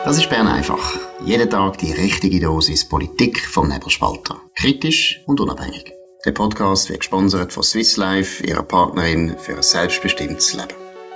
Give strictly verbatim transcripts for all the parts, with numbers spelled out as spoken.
Das ist Bern einfach. Jeden Tag die richtige Dosis Politik vom Nebelspalter. Kritisch und unabhängig. Der Podcast wird gesponsert von Swiss Life, ihrer Partnerin für ein selbstbestimmtes Leben.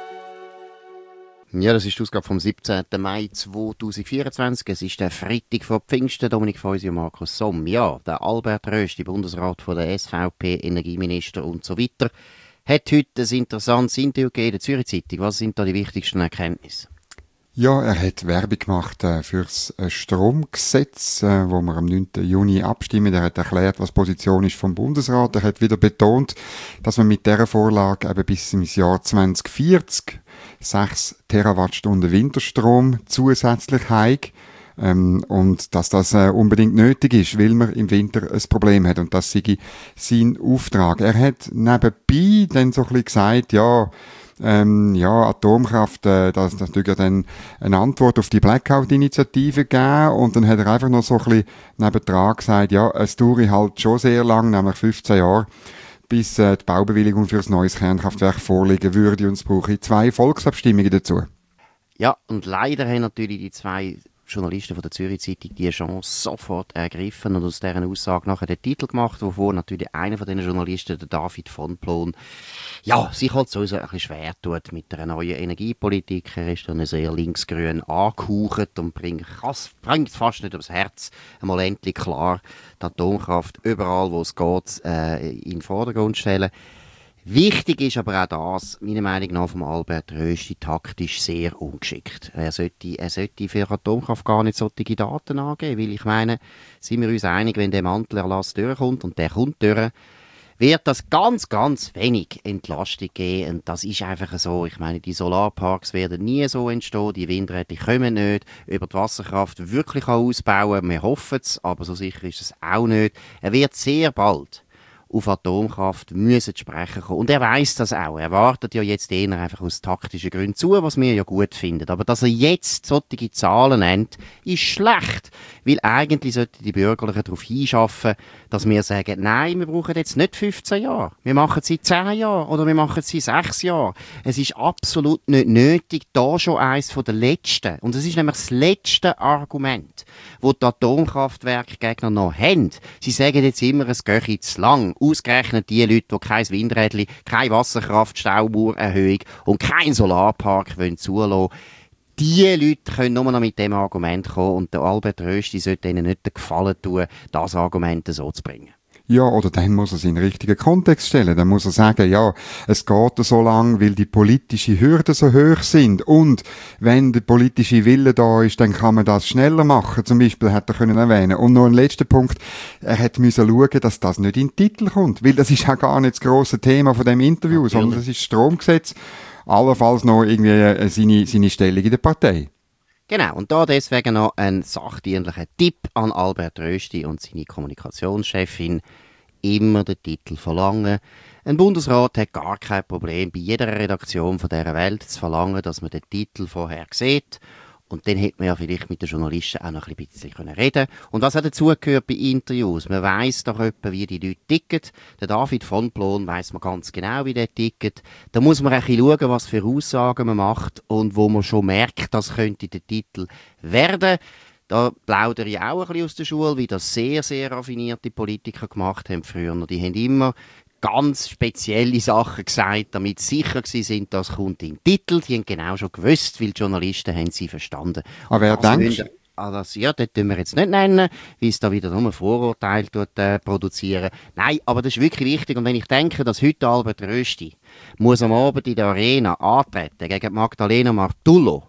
Ja, das ist die Ausgabe vom siebzehnten Mai zweitausendvierundzwanzig. Es ist der Freitag vor Pfingsten. Dominik Feusi und Markus Somm. Ja, der Albert Rösti, Bundesrat von der S V P, Energieminister und so weiter, hat heute ein interessantes Interview gegeben in der Zürich Zeitung. Was sind da die wichtigsten Erkenntnisse? Ja, er hat Werbung gemacht äh, fürs äh, Stromgesetz, äh, wo wir am neunten Juni abstimmen. Er hat erklärt, was die Position ist vom Bundesrat. Er hat wieder betont, dass man mit dieser Vorlage eben bis ins Jahr zwanzig vierzig sechs Terawattstunden Winterstrom zusätzlich haben. Ähm, und dass das äh, unbedingt nötig ist, weil man im Winter ein Problem hat. Und das sei sein Auftrag. Er hat nebenbei dann so ein bisschen gesagt, ja, Ähm, ja, Atomkraft, äh, das, das natürlich ja dann eine Antwort auf die Blackout-Initiative gegeben, und dann hat er einfach noch so ein bisschen nebendran gesagt, ja, es dauert halt schon sehr lang, nämlich fünfzehn Jahre, bis äh, die Baubewilligung für ein neues Kernkraftwerk vorliegen würde, und es brauche zwei Volksabstimmungen dazu. Ja, und leider haben natürlich die zwei Journalisten von der Zürich Zeitung die Chance sofort ergriffen und aus deren Aussage nachher den Titel gemacht, wovor natürlich einer von diesen Journalisten, der David von Plon, ja, sich halt sowieso ein bisschen schwer tut mit einer neuen Energiepolitik. Er ist dann sehr linksgrün angehaucht und bringt, bringt fast nicht übers Herz einmal endlich klar, die Atomkraft überall, wo es geht, äh, in den Vordergrund stellen. Wichtig ist aber auch das, meiner Meinung nach, vom Albert Rösti taktisch sehr ungeschickt. Er sollte, er sollte für Atomkraft gar nicht solche Daten angeben, weil ich meine, sind wir uns einig, wenn der Mantelerlass durchkommt, und der kommt durch, wird das ganz, ganz wenig Entlastung geben. Und das ist einfach so. Ich meine, die Solarparks werden nie so entstehen, die Windräder kommen nicht, über die Wasserkraft wirklich ausbauen, wir hoffen es, aber so sicher ist es auch nicht. Er wird sehr bald auf Atomkraft müssen sprechen kommen. Und er weiss das auch. Er wartet ja jetzt eher einfach aus taktischen Gründen zu, was wir ja gut finden. Aber dass er jetzt solche Zahlen nennt, ist schlecht. Weil eigentlich sollten die Bürgerlichen darauf hinschaffen, dass wir sagen, nein, wir brauchen jetzt nicht fünfzehn Jahre. Wir machen es in zehn Jahren oder wir machen es in sechs Jahren. Es ist absolut nicht nötig, da schon eines von den letzten. Und es ist nämlich das letzte Argument, das die Atomkraftwerkgegner noch haben. Sie sagen jetzt immer, es gehe zu lang. Ausgerechnet die Leute, die kein Windrädchen, keine Wasserkraft-Staumauererhöhung und keinen Solarpark wollen zulassen, die Leute können nur noch mit dem Argument kommen, und der Albert Rösti sollte ihnen nicht den Gefallen tun, das Argument so zu bringen. Ja, oder dann muss er es in den richtigen Kontext stellen. Dann muss er sagen, ja, es geht so lang, weil die politischen Hürden so hoch sind. Und wenn der politische Wille da ist, dann kann man das schneller machen. Zum Beispiel hat er können erwähnen. Und noch ein letzter Punkt. Er hat müssen schauen, dass das nicht in den Titel kommt. Weil das ist auch gar nicht das grosse Thema von dem Interview, Natürlich. sondern das ist das Stromgesetz. Allenfalls noch irgendwie seine, seine Stellung in der Partei. Genau, und da deswegen noch ein sachdienlicher Tipp an Albert Rösti und seine Kommunikationschefin: immer den Titel verlangen. Ein Bundesrat hat gar kein Problem, bei jeder Redaktion von dieser Welt zu verlangen, dass man den Titel vorher sieht. Und dann hätte man ja vielleicht mit den Journalisten auch noch ein bisschen reden können. Und was auch dazugehört bei Interviews? Man weiss doch etwa, wie die Leute ticken. Der David von Plon weiss man ganz genau, wie der tickt. Da muss man ein bisschen schauen, was für Aussagen man macht und wo man schon merkt, das könnte der Titel werden. Da plaudere ich auch ein bisschen aus der Schule, wie das sehr, sehr raffinierte Politiker gemacht haben früher. Die haben immer ganz spezielle Sachen gesagt, damit sie sicher sind, das kommt in den Titel. Die haben genau schon gewusst, weil die Journalisten haben sie verstanden. Aber wer denkt? Ah, das, ja, das tun wir jetzt nicht nennen, weil es da wieder nur Vorurteile tut, äh, produzieren. Nein, aber das ist wirklich wichtig. Und wenn ich denke, dass heute Albert Rösti muss am Abend in der Arena antreten gegen Magdalena Martullo,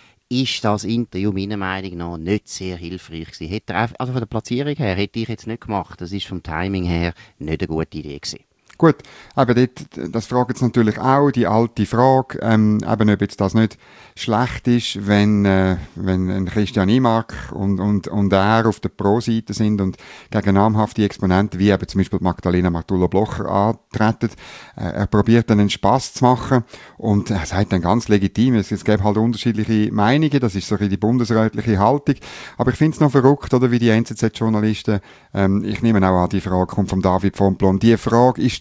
ist das Interview meiner Meinung nach nicht sehr hilfreich gewesen. Hätte er, also von der Platzierung her, hätte ich jetzt nicht gemacht. Das ist vom Timing her nicht eine gute Idee gewesen. Gut, aber dort, das fragt jetzt natürlich auch die alte Frage, ähm, eben ob jetzt das nicht schlecht ist, wenn, äh, wenn ein Christian Imark und, und, und er auf der Pro-Seite sind und gegen namhafte Exponenten, wie eben zum Beispiel Magdalena Martullo-Blocher antreten. Äh, er probiert dann einen Spass zu machen und er sagt dann ganz legitim, es, es gäbe halt unterschiedliche Meinungen, das ist so die bundesrätliche Haltung, aber ich finde es noch verrückt, oder wie die N Z Z-Journalisten, ähm, ich nehme auch an, die Frage kommt von David von Plon, die Frage ist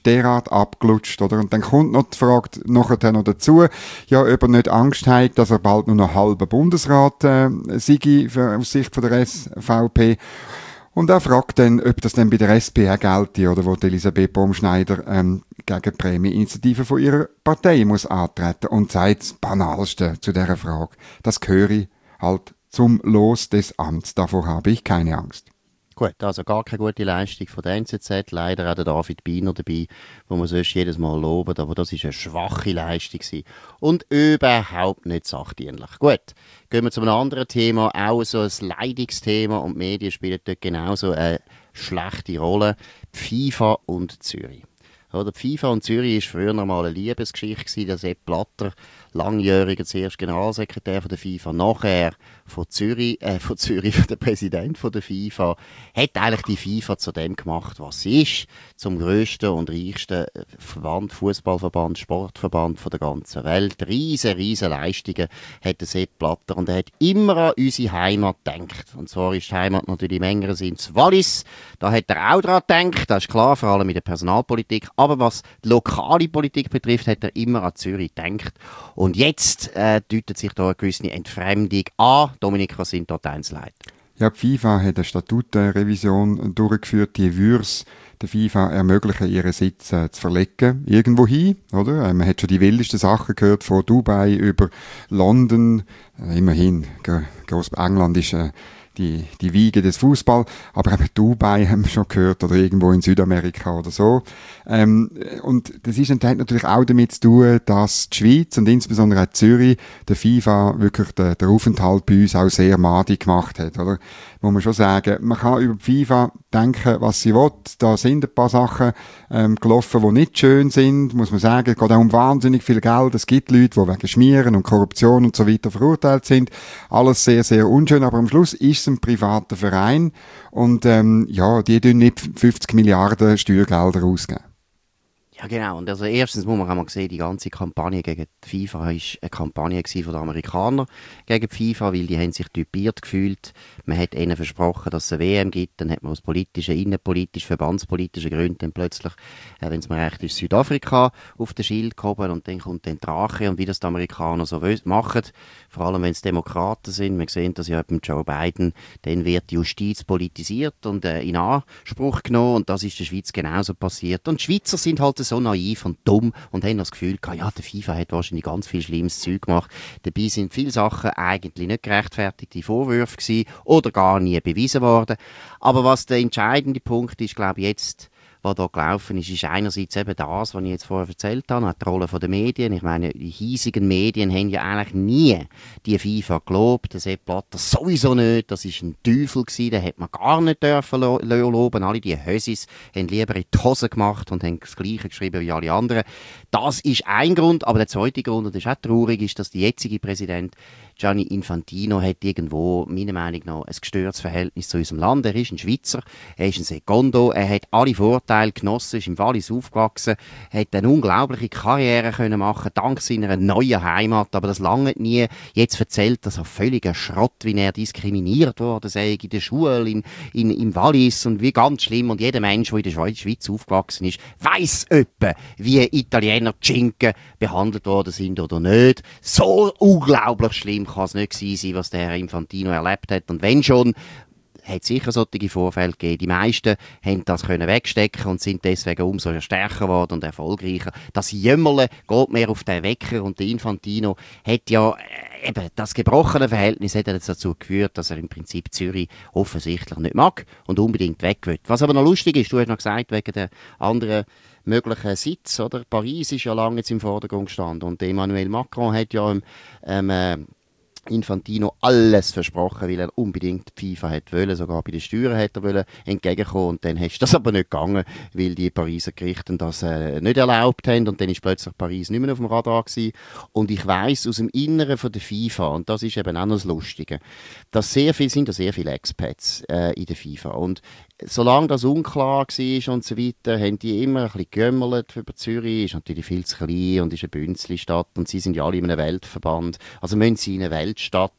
derart abgelutscht, oder? Und dann kommt noch die Frage nachher noch dazu, ja, ob er nicht Angst hat, dass er bald nur noch halber Bundesrat äh, sei, aus Sicht von der S V P. Und er fragt dann, ob das dann bei der S P auch gelte, oder wo die Elisabeth Baumschneider ähm, gegen die Prämieninitiative von ihrer Partei muss antreten und sagt das Banalste zu dieser Frage. Das gehöre halt zum Los des Amts. Davor habe ich keine Angst. Gut, also gar keine gute Leistung von der N Z Z. Leider auch der David Biener dabei, wo man sonst jedes Mal loben, aber das ist eine schwache Leistung gewesen. Und überhaupt nicht sachdienlich. Gut, gehen wir zu einem anderen Thema, auch so ein Leidungsthema, und die Medien spielen dort genauso eine schlechte Rolle. Die FIFA und Zürich. Oder, die FIFA und Zürich war früher noch mal eine Liebesgeschichte gewesen. Der Sepp Blatter, langjähriger zuerst Generalsekretär von der FIFA, nachher von Zürich, äh, von Zürich, von der Präsident von der FIFA, hat eigentlich die FIFA zu dem gemacht, was sie ist, zum grössten und reichsten Verband, Fußballverband, Sportverband von der ganzen Welt. Riesen, riesen Leistungen hat der Sepp Blatter, und er hat immer an unsere Heimat gedacht. Und zwar ist die Heimat natürlich im engeren Sinn das Wallis. Da hat er auch dran gedacht, das ist klar, vor allem in der Personalpolitik. Aber was die lokale Politik betrifft, hat er immer an Zürich gedacht. Und jetzt äh, deutet sich da eine gewisse Entfremdung an. Dominik, was sind dort Einzelheiten? Ja, die FIFA hat eine Statutrevision durchgeführt, die würde der FIFA ermöglichen, ihren Sitz äh, zu verlegen, irgendwo hin, oder? Äh, man hat schon die wildesten Sachen gehört, von Dubai über London, äh, immerhin, Großengland ist äh, die, die Wiege des Fußball, aber eben Dubai haben wir schon gehört, oder irgendwo in Südamerika oder so. Ähm, und das ist natürlich auch damit zu tun, dass die Schweiz und insbesondere auch Zürich der FIFA wirklich den, den Aufenthalt bei uns auch sehr madig gemacht hat, oder? Muss man schon sagen, man kann über die FIFA denken, was sie will. Da sind ein paar Sachen ähm, gelaufen, die nicht schön sind, muss man sagen. Es geht auch um wahnsinnig viel Geld. Es gibt Leute, die wegen Schmieren und Korruption und so weiter verurteilt sind. Alles sehr, sehr unschön, aber am Schluss ist es ein privater Verein und ähm, ja, die tun nicht fünfzig Milliarden Steuergelder ausgeben. Ja, genau. Und also erstens muss man auch mal sehen, die ganze Kampagne gegen die FIFA war eine Kampagne von den Amerikanern gegen die FIFA, weil die haben sich typiert gefühlt. Man hat ihnen versprochen, dass es eine W M gibt, dann hat man aus politischen, innenpolitischen, verbandspolitischen Gründen dann plötzlich, äh, wenn es mir recht ist, Südafrika auf den Schild gehoben, und dann kommt dann Drache, und wie das die Amerikaner so machen, vor allem wenn es Demokraten sind. Wir sehen das ja beim Joe Biden, dann wird die Justiz politisiert und äh, in Anspruch genommen, und das ist der Schweiz genauso passiert. Und die Schweizer sind halt so naiv und dumm und haben das Gefühl gehabt, ja, der FIFA hat wahrscheinlich ganz viel schlimmes Zeug gemacht. Dabei sind viele Sachen eigentlich nicht gerechtfertigte Vorwürfe gewesen oder gar nie bewiesen worden. Aber was der entscheidende Punkt ist, glaube ich, jetzt, was da gelaufen ist, ist einerseits eben das, was ich jetzt vorher erzählt habe, auch die Rolle der Medien. Ich meine, die hiesigen Medien haben ja eigentlich nie die FIFA gelobt. Der Sepp Blatter sowieso nicht. Das war ein Teufel gewesen, den hätte man gar nicht dürfen lo- loben. Alle die Hösis haben lieber in die Hose gemacht und haben das Gleiche geschrieben wie alle anderen. Das ist ein Grund, aber der zweite Grund, und das ist auch traurig, ist, dass der jetzige Präsident Gianni Infantino hat irgendwo, meiner Meinung nach, ein gestörtes Verhältnis zu unserem Land. Er ist ein Schweizer, er ist ein Secondo, er hat alle Vorteile genossen, ist im Wallis aufgewachsen, hat eine unglaubliche Karriere können machen, dank seiner neuen Heimat, aber das lange nie. Jetzt erzählt das auf völliger Schrott, wie er diskriminiert worden sei in der Schule, in, in, im Wallis, und wie ganz schlimm. Und jeder Mensch, der in der Schweiz aufgewachsen ist, weiss etwa, wie Italiener die Schinken behandelt worden sind oder nicht. So unglaublich schlimm kann es nicht gewesen sein, was der Herr Infantino erlebt hat. Und wenn schon, hat es sicher solche Vorfälle gegeben. Die meisten haben das können wegstecken und sind deswegen umso stärker geworden und erfolgreicher. Das Jämmerle geht mehr auf den Wecker, und der Infantino hat ja äh, eben das gebrochene Verhältnis hat jetzt dazu geführt, dass er im Prinzip Zürich offensichtlich nicht mag und unbedingt weg will. Was aber noch lustig ist, du hast noch gesagt, wegen der anderen möglichen Sitz, oder? Paris ist ja lange jetzt im Vordergrund gestanden, und Emmanuel Macron hat ja ähm, äh, Infantino alles versprochen, weil er unbedingt die FIFA hat wollen, sogar bei den Steuern hat er wollen entgegenkommen, und dann ist das aber nicht gegangen, weil die Pariser Gerichte das äh, nicht erlaubt haben, und dann ist plötzlich Paris nicht mehr auf dem Radar gewesen. Und ich weiss aus dem Inneren von der FIFA, und das ist eben auch noch das Lustige, dass sehr viel, sind da sehr viele Expats äh, in der FIFA, und solange das unklar war und so weiter, haben die immer ein bisschen geömmelt über Zürich. Ist natürlich viel zu klein und ist eine Bünzli-Stadt, und sie sind ja alle in einem Weltverband. Also müssen sie in eine Weltstadt.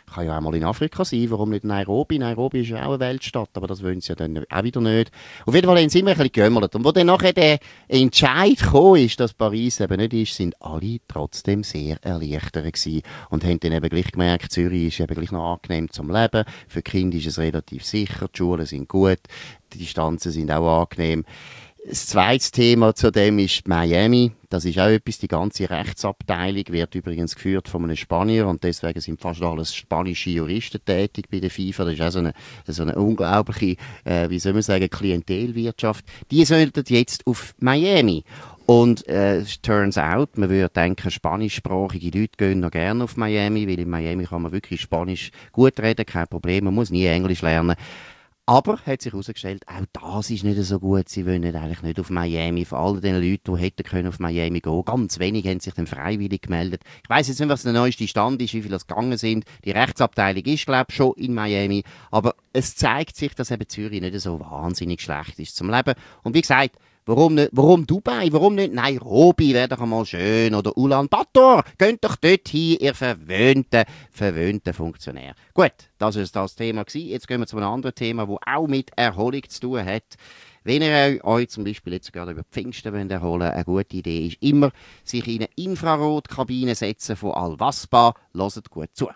kann ja auch mal in Afrika sein, warum nicht Nairobi? Nairobi ist ja auch eine Weltstadt, aber das wollen sie ja dann auch wieder nicht. Auf jeden Fall haben sie immer ein bisschen geömmert. Und wo dann nachher der Entscheid gekommen ist, dass Paris eben nicht ist, sind alle trotzdem sehr erleichtert gewesen und haben dann eben gleich gemerkt, Zürich ist eben gleich noch angenehm zum Leben. Für die Kinder ist es relativ sicher, die Schulen sind gut, die Distanzen sind auch angenehm. Das zweite Thema zu dem ist Miami. Das ist auch etwas, die ganze Rechtsabteilung wird übrigens geführt von einem Spanier und deswegen sind fast alles spanische Juristen tätig bei der FIFA. Das ist auch so eine, so eine unglaubliche, äh, wie soll man sagen, Klientelwirtschaft. Die sollten jetzt auf Miami. Und äh, es turns out, man würde denken, spanischsprachige Leute gehen noch gerne auf Miami, weil in Miami kann man wirklich Spanisch gut reden, kein Problem, man muss nie Englisch lernen. Aber, hat sich herausgestellt, auch das ist nicht so gut. Sie wollen eigentlich nicht auf Miami. Von all den Leuten, die hätten können auf Miami gehen, ganz wenig haben sich dann freiwillig gemeldet. Ich weiss jetzt nicht, was der neueste Stand ist, wie viele das gegangen sind. Die Rechtsabteilung ist, glaube ich, schon in Miami. Aber es zeigt sich, dass eben Zürich nicht so wahnsinnig schlecht ist zum Leben. Und wie gesagt, Warum nicht, warum Dubai? Warum nicht Nairobi? Wäre doch einmal schön. Oder Ulaanbaatar. Geht doch dort hin, ihr verwöhnten, verwöhnten Funktionär. Gut, das war das Thema gewesen. Jetzt gehen wir zu einem anderen Thema, das auch mit Erholung zu tun hat. Wenn ihr euch zum Beispiel jetzt gerade über Pfingsten erholen wollt, eine gute Idee ist immer, sich in eine Infrarotkabine setzen von Al-Waspa. Hört gut zu.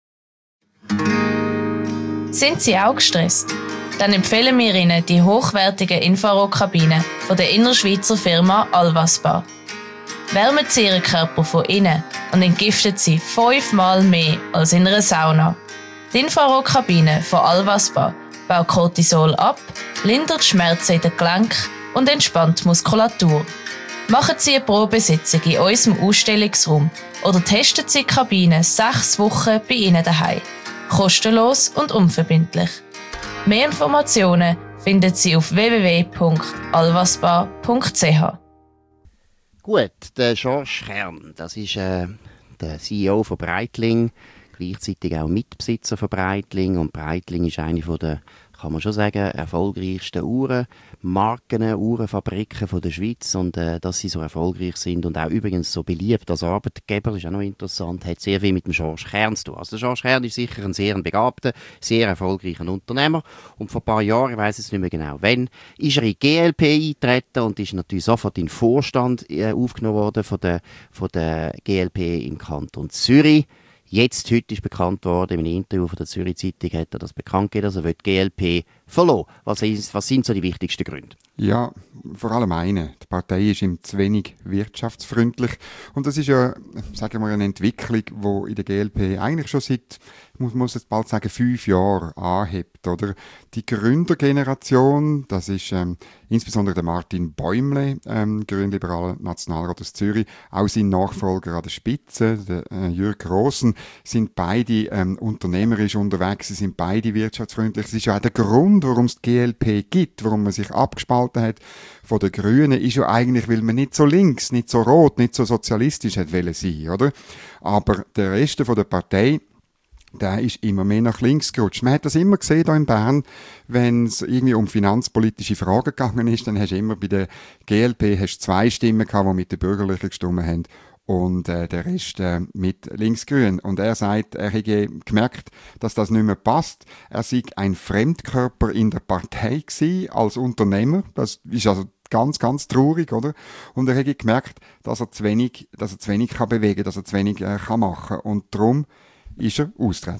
Sind Sie auch gestresst? Dann empfehlen wir Ihnen die hochwertige Infrarotkabine von der innerschweizer Firma Al-Waspa. Wärmen Sie Ihren Körper von innen und entgiftet Sie fünfmal mehr als in einer Sauna. Die Infrarotkabine von Al-Waspa baut Cortisol ab, lindert Schmerzen in den Gelenken und entspannt die Muskulatur. Machen Sie eine Probesitzung in unserem Ausstellungsraum oder testen Sie die Kabine sechs Wochen bei Ihnen daheim. Kostenlos und unverbindlich. Mehr Informationen finden Sie auf w w w punkt alvaspa punkt c h. Gut, der Georges Kern, das ist äh, der C E O von Breitling, gleichzeitig auch Mitbesitzer von Breitling. Und Breitling ist eine von der, kann man schon sagen, erfolgreichsten Uhrenmarken, Uhrenfabriken von der Schweiz. Und äh, dass sie so erfolgreich sind und auch übrigens so beliebt als Arbeitgeber, ist auch noch interessant, hat sehr viel mit dem Georges Kern zu tun. Also der Georges Kern ist sicher ein sehr begabter, sehr erfolgreicher Unternehmer. Und vor ein paar Jahren, ich weiss jetzt nicht mehr genau wann, ist er in die G L P eingetreten und ist natürlich sofort in den Vorstand äh, aufgenommen worden von der, von der G L P im Kanton Zürich. Jetzt, heute ist bekannt worden, in einem Interview von der Zürich Zeitung hat er das bekannt gegeben, dass er die G L P verlassen. Was, ist, was sind so die wichtigsten Gründe? Ja, vor allem eine. Die Partei ist ihm zu wenig wirtschaftsfreundlich. Und das ist ja, sagen wir, eine Entwicklung, die in der G L P eigentlich schon seit, muss man jetzt bald sagen, fünf Jahren anhebt, oder? Die Gründergeneration, das ist ähm, insbesondere der Martin Bäumle, ähm, grünliberaler Nationalrat aus Zürich, auch sein Nachfolger an der Spitze, der äh, Jürg Grossen, sind beide ähm, unternehmerisch unterwegs, sie sind beide wirtschaftsfreundlich. Das ist ja auch der Grund, warum es die G L P gibt, warum man sich abgespalten hat von den Grünen, ist ja eigentlich, weil man nicht so links, nicht so rot, nicht so sozialistisch hat wollen sein, oder? Aber der Rest von der Partei, der ist immer mehr nach links gerutscht. Man hat das immer gesehen hier in Bern, wenn es irgendwie um finanzpolitische Fragen gegangen ist, dann hast du immer bei der G L P hast zwei Stimmen gehabt, die mit den Bürgerlichen gestimmt haben und äh, der Rest äh, mit Linksgrün. Und er sagt, er hätte gemerkt, dass das nicht mehr passt. Er sei ein Fremdkörper in der Partei gewesen, als Unternehmer. Das ist also ganz, ganz traurig, oder? Und er hätte gemerkt, dass er zu wenig, dass er zu wenig kann bewegen, dass er zu wenig äh, kann machen. Und darum ist er austreten.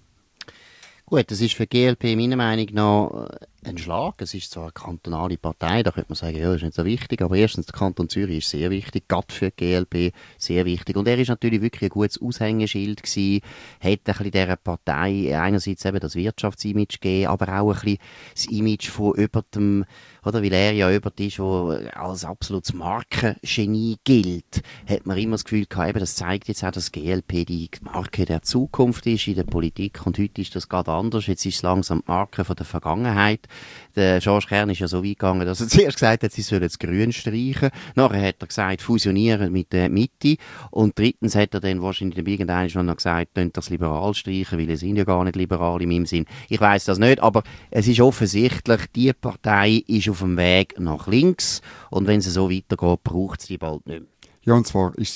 Gut, das ist für die G L P meiner Meinung nach ein Schlag. Es ist zwar eine kantonale Partei, da könnte man sagen, ja, das ist nicht so wichtig, aber erstens, der Kanton Zürich ist sehr wichtig, gerade für die G L P sehr wichtig. Und er ist natürlich wirklich ein gutes Aushängeschild gewesen, hat ein bisschen dieser Partei einerseits eben das Wirtschaftsimage gegeben, aber auch ein bisschen das Image von jemandem, oder, weil er ja jemand ist, der als absolutes Markengenie gilt, hat man immer das Gefühl gehabt, eben, das zeigt jetzt auch, dass G L P die Marke der Zukunft ist in der Politik und heute ist das gerade anders. Jetzt ist es langsam die Marke von der Vergangenheit. Der Georges Kern ist ja so weit gegangen, dass er zuerst gesagt hat, sie sollen das Grün streichen. Nachher hat er gesagt, fusionieren mit der Mitte. Und drittens hat er dann wahrscheinlich irgendwann noch gesagt, könnt das liberal streichen, weil es sind ja gar nicht liberal in meinem Sinn. Ich weiss das nicht, aber es ist offensichtlich, die Partei ist auf dem Weg nach links. Und wenn es so weitergeht, braucht es die bald nicht mehr. Ja, und zwar ist sie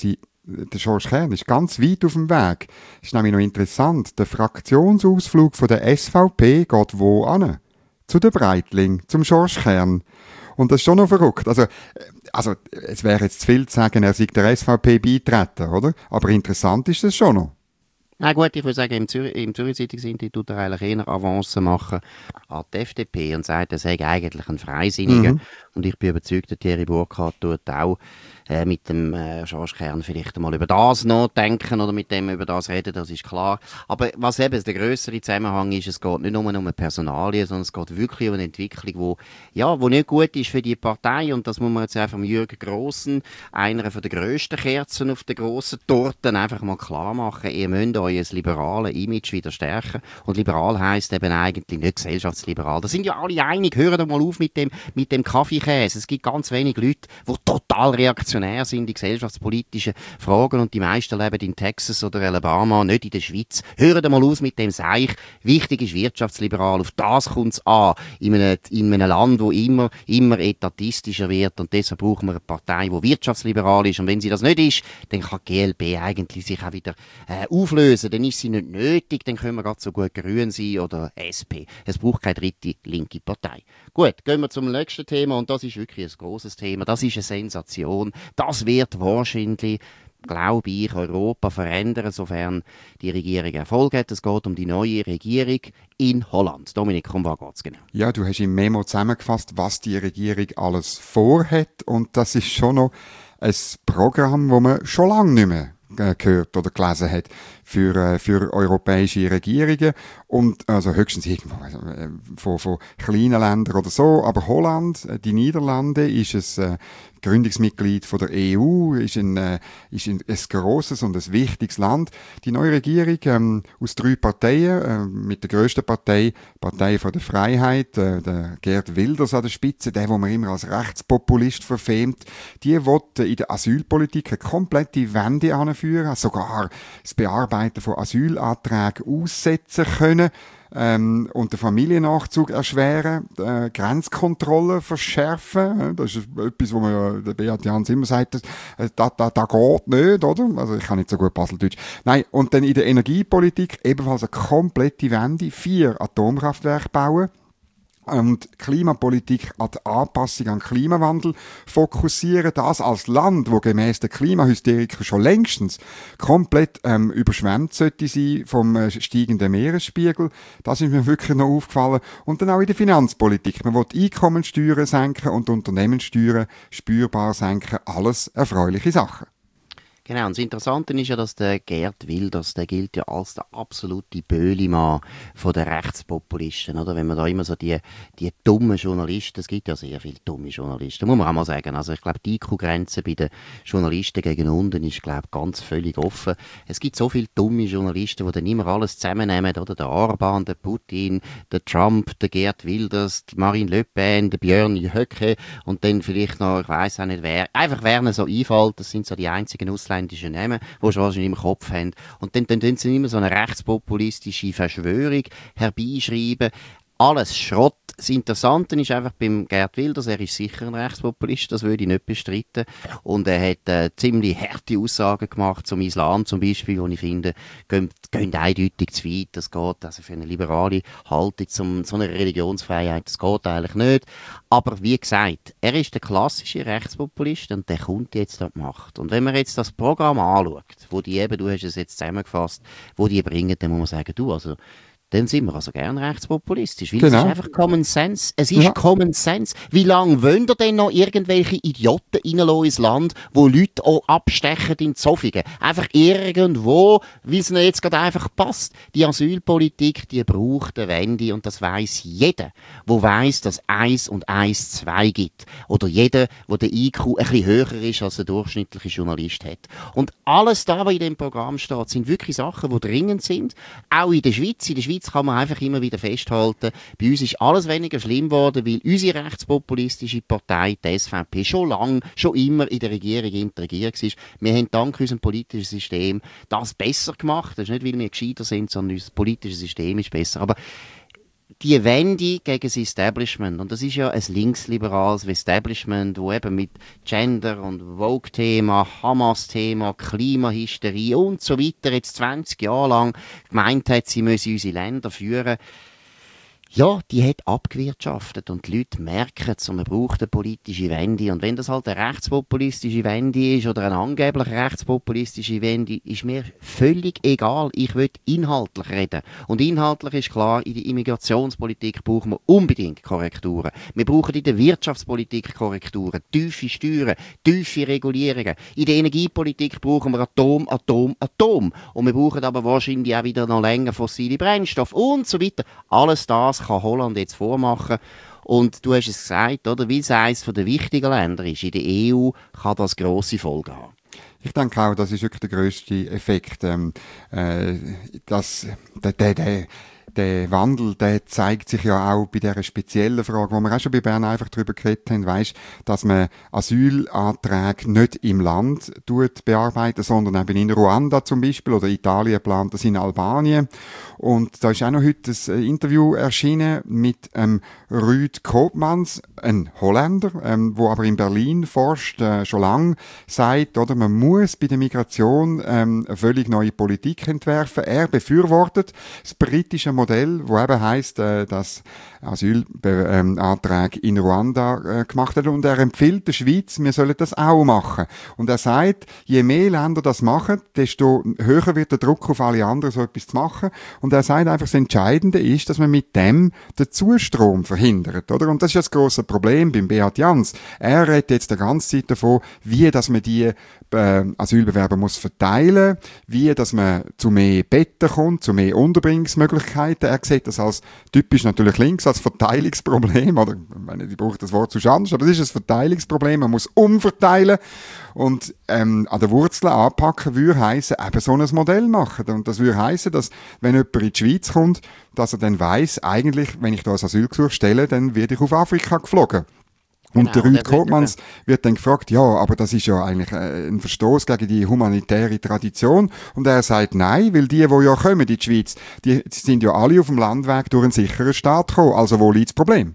der George Kern ist ganz weit auf dem Weg. Ist nämlich noch interessant. Der Fraktionsausflug von der S V P geht wo an? Zu der Breitling, zum George Kern. Und das ist schon noch verrückt. Also, also, es wäre jetzt zu viel zu sagen, er sei der S V P beitreten, oder? Aber interessant ist das schon noch. Na gut, ich würde sagen, im, Zür im Zürich Zeitungsinstitut er eigentlich eher Avancen machen an die F D P und sagt, er sei eigentlich ein Freisinniger. Mhm. Und ich bin überzeugt, der Thierry Burkhardt tut auch äh, mit dem äh, George Kern vielleicht einmal über das nachdenken oder mit dem über das reden, das ist klar. Aber was eben der grössere Zusammenhang ist, es geht nicht nur um eine Personalie, sondern es geht wirklich um eine Entwicklung, wo, ja, wo nicht gut ist für die Partei. Und das muss man jetzt einfach vom Jürgen Grossen, einer von der grössten Kerzen auf der grossen Torte, einfach mal klar machen. Ihr müsst euer liberales Image wieder stärken. Und liberal heisst eben eigentlich nicht gesellschaftsliberal. Da sind ja alle einig. Hört doch mal auf mit dem, mit dem Kaffeekäse. Es gibt ganz wenige Leute, die total reaktionär sind in gesellschaftspolitischen Fragen und die meisten leben in Texas oder Alabama, nicht in der Schweiz. Hört mal aus mit dem Seich. Wichtig ist wirtschaftsliberal. Auf das kommt es an. In einem, in einem Land, wo immer, immer etatistischer wird und deshalb brauchen wir eine Partei, die wirtschaftsliberal ist. Und wenn sie das nicht ist, dann kann die G L P eigentlich sich auch wieder äh, auflösen. Dann ist sie nicht nötig, dann können wir gerade so gut grün sein oder S P. Es braucht keine dritte linke Partei. Gut, gehen wir zum nächsten Thema und das ist wirklich ein grosses Thema. Das ist eine Sensation. Das wird wahrscheinlich, glaube ich, Europa verändern, sofern die Regierung Erfolg hat. Es geht um die neue Regierung in Holland. Dominik, um was geht's genau? Ja, du hast im Memo zusammengefasst, was die Regierung alles vorhat und das ist schon noch ein Programm, das man schon lange nicht mehr gehört oder gelesen hat für, äh, für europäische Regierungen und also höchstens irgendwo also, äh, von, von kleinen Ländern oder so, aber Holland, äh, die Niederlande ist es äh, Gründungsmitglied von der E U, ist ein, äh, ist ein, ein grosses und ein wichtiges Land. Die neue Regierung ähm, aus drei Parteien, äh, mit der grössten Partei, Partei von der Freiheit, äh, der Geert Wilders an der Spitze, der, wo man immer als Rechtspopulist verfemt, die will in der Asylpolitik eine komplette Wende anführen, sogar das Bearbeiten von Asylanträgen aussetzen können, ähm, und den Familiennachzug erschweren, äh, Grenzkontrollen verschärfen. Das ist etwas, wo man ja, der Beat Jans immer sagt, das, das, das, das geht nicht, oder? Also ich kann nicht so gut Baseldeutsch. Nein, und dann in der Energiepolitik ebenfalls eine komplette Wende, vier Atomkraftwerke bauen. Und Klimapolitik an die Anpassung an den Klimawandel fokussieren. Das als Land, wo gemäss der Klimahysteriker schon längstens komplett ähm, überschwemmt sollte sein vom äh, steigenden Meeresspiegel. Das ist mir wirklich noch aufgefallen. Und dann auch in der Finanzpolitik. Man will Einkommensteuern senken und Unternehmenssteuern spürbar senken. Alles erfreuliche Sachen. Genau, und das Interessante ist ja, dass der Geert Wilders, der gilt ja als der absolute Böhlimann von den Rechtspopulisten, oder? Wenn man da immer so die, die dummen Journalisten, es gibt ja sehr viele dumme Journalisten, muss man auch mal sagen. Also ich glaube, die I Q-Grenze bei den Journalisten gegen unten ist, glaube ich, ganz völlig offen. Es gibt so viele dumme Journalisten, die dann immer alles zusammennehmen, oder? Der Orban, der Putin, der Trump, der Geert Wilders, die Marine Le Pen, der Björn Höcke und dann vielleicht noch, ich weiss auch nicht wer, einfach wer ihnen so einfällt, das sind so die einzigen Ausländer, Namen, die sie wahrscheinlich im Kopf haben. Und dann tun sie immer so eine rechtspopulistische Verschwörung herbeischreiben. Alles Schrott. Das Interessante ist einfach beim Geert Wilders, er ist sicher ein Rechtspopulist, das würde ich nicht bestreiten. Und er hat äh, ziemlich harte Aussagen gemacht zum Islam zum Beispiel, wo ich finde, gehen, gehen eindeutig zu weit. Das geht also für eine liberale Haltung zum, zu einer Religionsfreiheit, das geht eigentlich nicht. Aber wie gesagt, er ist der klassische Rechtspopulist und der kommt jetzt an die Macht. Und wenn man jetzt das Programm anschaut, wo die eben, du hast es jetzt zusammengefasst, wo die bringen, dann muss man sagen, du, also dann sind wir also gern rechtspopulistisch. Weil genau. Es ist einfach Common Sense. Es ist ja. Common Sense. Wie lange wollen ihr denn noch irgendwelche Idioten reinlassen ins Land, wo Leute auch abstechen in Zofingen? Einfach irgendwo, wie es ihnen jetzt gerade einfach passt. Die Asylpolitik, die braucht eine Wende und das weiss jeder, der weiss, dass eins und eins zwei gibt. Oder jeder, der der I Q ein bisschen höher ist, als der durchschnittliche Journalist hat. Und alles da, was in dem Programm steht, sind wirklich Sachen, die dringend sind. Auch in der Schweiz. In der Schweiz kann man einfach immer wieder festhalten, bei uns ist alles weniger schlimm geworden, weil unsere rechtspopulistische Partei, die S V P, schon lange, schon immer in der Regierung integriert war. Wir haben dank unserem politischen System das besser gemacht. Das ist nicht, weil wir gescheiter sind, sondern unser politisches System ist besser. Aber die Wende gegen das Establishment, und das ist ja ein linksliberales Establishment, wo eben mit Gender- und Vogue-Thema, Hamas-Thema, Klimahysterie und so weiter jetzt zwanzig Jahre lang gemeint hat, sie müssen unsere Länder führen. Ja, die hat abgewirtschaftet und die Leute merken es, und man braucht eine politische Wende. Und wenn das halt eine rechtspopulistische Wende ist oder eine angeblich rechtspopulistische Wende, ist mir völlig egal. Ich will inhaltlich reden. Und inhaltlich ist klar, in der Immigrationspolitik brauchen wir unbedingt Korrekturen. Wir brauchen in der Wirtschaftspolitik Korrekturen, tiefe Steuern, tiefe Regulierungen. In der Energiepolitik brauchen wir Atom, Atom, Atom. Und wir brauchen aber wahrscheinlich auch wieder noch länger fossile Brennstoffe und so weiter. Alles das kann Holland jetzt vormachen. Und du hast es gesagt, oder? Weil es eines der wichtigen Länder ist in der E U, kann das grosse Folgen haben. Ich denke auch, das ist wirklich der grösste Effekt. Ähm, äh, dass der, der, der Der Wandel, der zeigt sich ja auch bei dieser speziellen Frage, wo wir auch schon bei Bern einfach darüber geredet haben, weisst, dass man Asylanträge nicht im Land tut bearbeiten, sondern eben in Ruanda zum Beispiel, oder Italien plant das in Albanien. Und da ist auch noch heute ein Interview erschienen mit ähm, Ruud Koopmans, ein Holländer, ähm, wo aber in Berlin forscht, äh, schon lange sagt, oder, man muss bei der Migration ähm, eine völlig neue Politik entwerfen. Er befürwortet das britische Modell, wo eben heisst, äh, dass Asylanträge in Ruanda äh, gemacht werden, und er empfiehlt der Schweiz, wir sollen das auch machen. Und er sagt, je mehr Länder das machen, desto höher wird der Druck auf alle anderen, so etwas zu machen. Und er sagt einfach, das Entscheidende ist, dass man mit dem den Zustrom verhindert, oder? Und das ist ja das grosse Problem beim Beat Jans. Er redet jetzt die ganze Zeit davon, wie, dass man die äh, Asylbewerber muss verteilen, wie, dass man zu mehr Betten kommt, zu mehr Unterbringungsmöglichkeiten. Er sieht das als typisch natürlich links, als Verteilungsproblem, oder, ich meine, ich brauche das Wort zu anders, aber das ist ein Verteilungsproblem, man muss umverteilen. Und ähm, an der Wurzel anpacken würde heissen, eben so ein Modell machen. Und das würde heissen, dass, wenn jemand in die Schweiz kommt, dass er dann weiss, eigentlich, wenn ich da ein Asylgesuch stelle, dann werde ich auf Afrika geflogen. Und genau, der Ruud Koopmans wird dann gefragt, ja, aber das ist ja eigentlich ein Verstoß gegen die humanitäre Tradition. Und er sagt, nein, weil die, die ja kommen in die Schweiz, die sind ja alle auf dem Landweg durch einen sicheren Staat gekommen. Also wo liegt das Problem?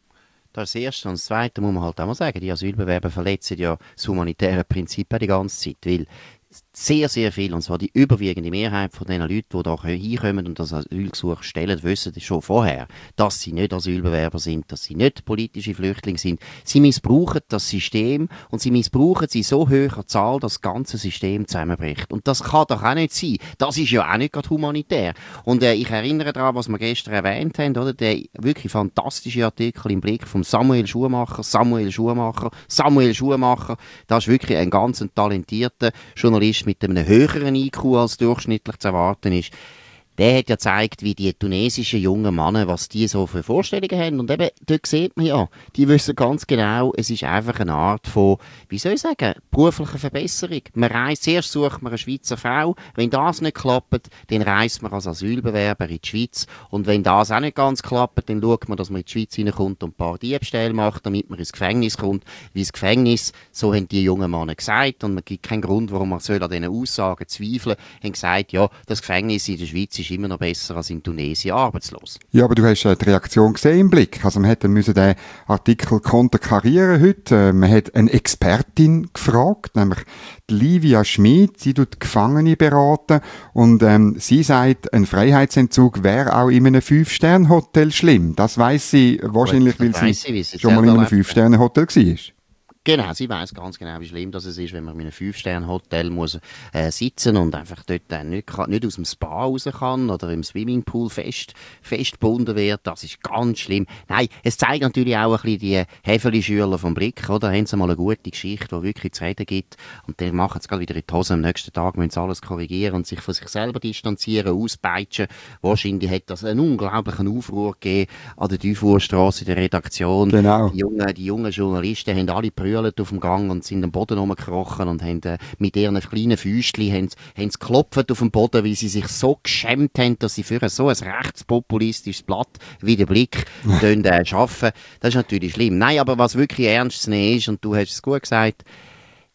Das ist das Erste. Und das Zweite muss man halt auch mal sagen, die Asylbewerber verletzen ja das humanitäre Prinzip die ganze Zeit, weil sehr, sehr viel, und zwar die überwiegende Mehrheit von den Leuten, die da hinkommen und das Asylgesuch stellen, wissen schon vorher, dass sie nicht Asylbewerber sind, dass sie nicht politische Flüchtlinge sind. Sie missbrauchen das System, und sie missbrauchen sie so hoher Zahl, dass das ganze System zusammenbricht. Und das kann doch auch nicht sein. Das ist ja auch nicht gerade humanitär. Und äh, ich erinnere daran, was wir gestern erwähnt haben, oder? Der wirklich fantastische Artikel im Blick von Samuel Schumacher, Samuel Schumacher, Samuel Schumacher. Das ist wirklich ein ganz talentierter Journalist mit einem höheren I Q als durchschnittlich zu erwarten ist. Der hat ja gezeigt, wie die tunesischen jungen Männer, was die so für Vorstellungen haben. Und eben, dort sieht man ja, die wissen ganz genau, es ist einfach eine Art von, wie soll ich sagen, beruflicher Verbesserung. Man reist, zuerst sucht man eine Schweizer Frau. Wenn das nicht klappt, dann reist man als Asylbewerber in die Schweiz. Und wenn das auch nicht ganz klappt, dann schaut man, dass man in die Schweiz reinkommt und ein paar Diebstähle macht, damit man ins Gefängnis kommt. Wie ins Gefängnis, so haben die jungen Männer gesagt. Und man gibt keinen Grund, warum man soll an diesen Aussagen zweifeln. Haben gesagt, ja, das Gefängnis in der Schweiz ist immer noch besser als in Tunesien arbeitslos. Ja, aber du hast äh, die Reaktion gesehen im Blick. Also man hätte müssen den Artikel konterkarieren heute. Äh, man hat eine Expertin gefragt, nämlich die Livia Schmid. Sie tut Gefangene beraten und ähm, sie sagt, ein Freiheitsentzug wäre auch in einem Fünf-Sterne-Hotel schlimm. Das weiss sie wahrscheinlich, Gut, weil sie, sie schon mal in einem Fünf-Sterne-Hotel war. Genau, sie weiss ganz genau, wie schlimm das ist, wenn man in einem Fünf-Sterne-Hotel muss äh, sitzen und einfach dort äh, nicht, kann, nicht aus dem Spa raus kann oder im Swimmingpool fest, festgebunden wird. Das ist ganz schlimm. Nein, es zeigt natürlich auch ein bisschen die Häfeli-Schüler vom Blick, oder? Da haben sie mal eine gute Geschichte, die wirklich zu reden gibt. Und dann machen sie gerade wieder in die Hose. Am nächsten Tag müssen sie alles korrigieren und sich von sich selber distanzieren, auspeitschen. Wahrscheinlich hat das einen unglaublichen Aufruhr gegeben an der Dufourstrasse in der Redaktion. Genau. Die jungen, die jungen Journalisten haben alle Brühe auf dem Gang und sind am Boden rumgekrochen und haben äh, mit ihren kleinen Füßchen haben, haben sie geklopft auf dem Boden, weil sie sich so geschämt haben, dass sie für so ein rechtspopulistisches Blatt wie der Blick äh, arbeiten. Das ist natürlich schlimm. Nein, aber was wirklich ernst zu nehmen ist, und du hast es gut gesagt,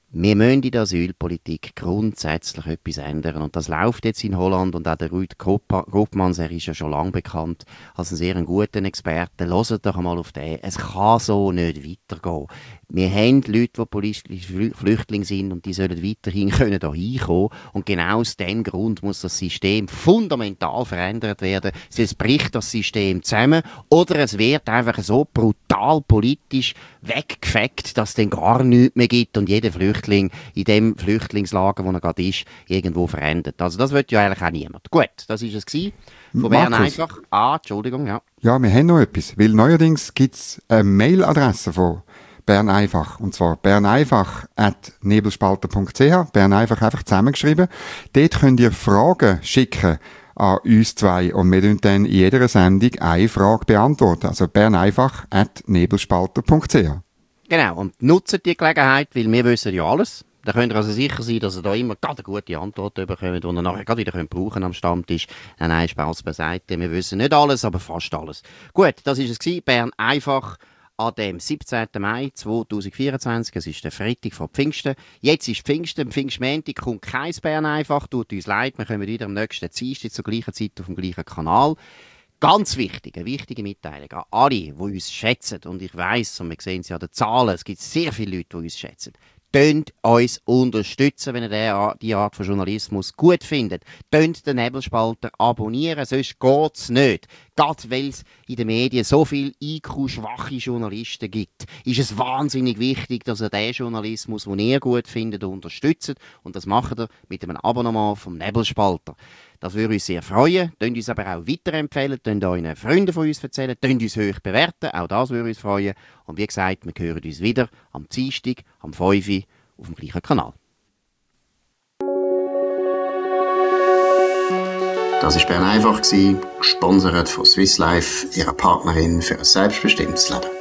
Wir müssen in der Asylpolitik grundsätzlich etwas ändern. Und das läuft jetzt in Holland. Und auch der Ruud Koopmans, er ist ja schon lange bekannt als ein sehr guter Experte. Hört doch einmal auf den. Es kann so nicht weitergehen. Wir haben Leute, die politische Flüchtlinge sind und die sollen weiterhin können da hinkommen. Und genau aus dem Grund muss das System fundamental verändert werden. Es bricht das System zusammen oder es wird einfach so brutal politisch weggefegt, dass es dann gar nichts mehr gibt und jeder Flüchtling in dem Flüchtlingslager, wo er gerade ist, irgendwo verändert. Also das will ja eigentlich auch niemand. Gut, das war es gewesen. Von Bern einfach. Ah, Entschuldigung, ja. Ja, wir haben noch etwas, weil neuerdings gibt es eine Mailadresse von Bern einfach, und zwar berneinfach at nebelspalter punkt c h, Bern einfach einfach zusammengeschrieben. Dort könnt ihr Fragen schicken an uns zwei und wir dann in jeder Sendung eine Frage beantworten. Also berneinfach at nebelspalter punkt c h. Genau, und nutzt die Gelegenheit, weil wir wissen ja alles. Da könnt ihr also sicher sein, dass ihr da immer gerade eine gute Antwort bekommt, die ihr nachher gerade wieder könnt brauchen am Stammtisch. Nein, nein, Spaß beiseite. Wir wissen nicht alles, aber fast alles. Gut, das war es gewesen. Bern einfach an dem siebzehnten Mai zweitausendvierundzwanzig. Es ist der Freitag vor Pfingsten. Jetzt ist Pfingsten. Am Pfingstmontag kommt kein Bern einfach. Tut uns leid. Wir kommen wieder am nächsten Dienstag zur gleichen Zeit auf dem gleichen Kanal. Ganz wichtig, eine wichtige Mitteilung an alle, die uns schätzen. Und ich weiss, und wir sehen es ja an den Zahlen, es gibt sehr viele Leute, die uns schätzen. Tönt uns unterstützen, wenn ihr diese Art von Journalismus gut findet. Tönt den Nebelspalter abonnieren, sonst geht es nicht. Gerade weil es in den Medien so viele I Q-schwache Journalisten gibt, ist es wahnsinnig wichtig, dass ihr den Journalismus, den ihr gut findet, unterstützt. Und das macht ihr mit einem Abonnement vom Nebelspalter. Das würde uns sehr freuen. Tönt uns aber auch weiterempfehlen, tönt euren Freunden von uns erzählen, tönt uns hoch bewerten. Auch das würde uns freuen. Und wie gesagt, wir hören uns wieder am Dienstag, am fünf Uhr auf dem gleichen Kanal. Das war Bern einfach, gesponsert von Swiss Life, ihrer Partnerin für ein selbstbestimmtes Leben.